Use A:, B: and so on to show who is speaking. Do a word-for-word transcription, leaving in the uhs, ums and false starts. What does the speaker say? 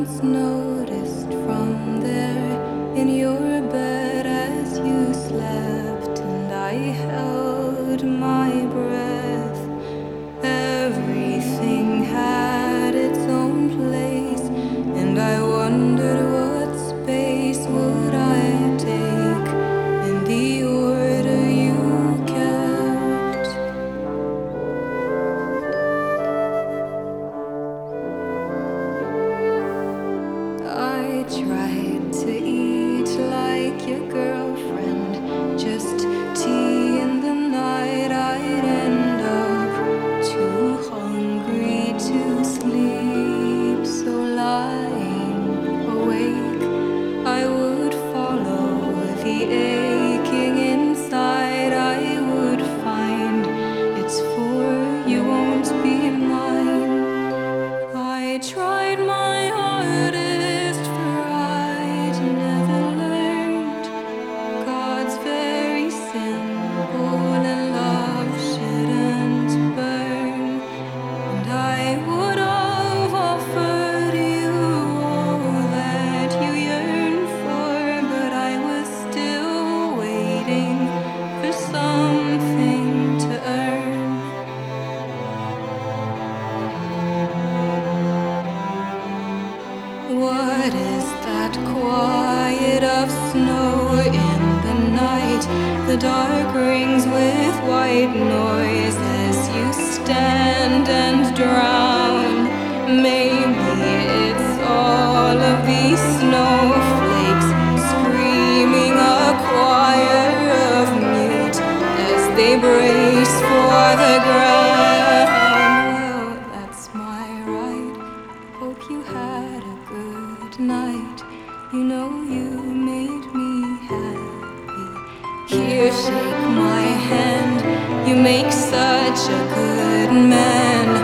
A: once noticed from there in your bed as you slept, and I held my breath. Everything had its own place, and I wondered what space would I take in the order you kept. I tried to eat like your girlfriend, just tea in the night. I'd end up too hungry to sleep, so lying awake I would follow the aching inside. I would find it's for you won't be mine. I tried my hardest, for I'd never learned God's very symbol, and love shouldn't burn. And I would have offered you all that you yearn for, but I was still waiting for something to earn. What is that quiet of snow in the night? The dark rings with white noise as you stand and drown. Maybe it's all of these snowflakes screaming a choir of mute as they brace for the ground. Well, that's my right. Hope you had a good night. You know you made me happy. Here, shake my hand. You make such a good man.